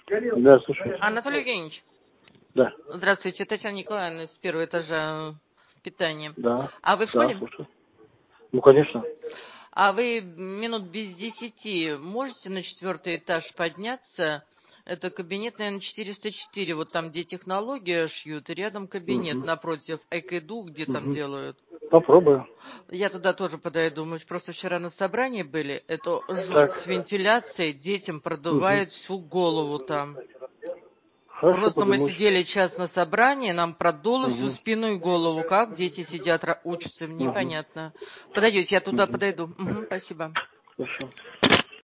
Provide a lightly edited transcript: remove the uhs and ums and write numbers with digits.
Да, слушай. Анатолий Евгеньевич, Да. здравствуйте, Татьяна Николаевна с первого этажа питания. Да. А вы в Да, школе? слушай. Ну, конечно. А вы минут без 10 можете на 4-й этаж подняться? Это кабинет, наверное, 404, вот там, где технология шьют, и рядом кабинет Угу. напротив Экиду, где там Угу. делают. Попробую. Я туда тоже подойду. Мы просто вчера на собрании были. Это жуть. С Так. вентиляцией детям Угу. продувает всю голову там. Хорошо, Просто мы подумаешь. сидели час на собрании, нам продуло всю Угу. спину и голову. Как дети сидят, учатся, Угу. непонятно. Подойдете, я туда Угу. подойду. Мгм, спасибо. Хорошо.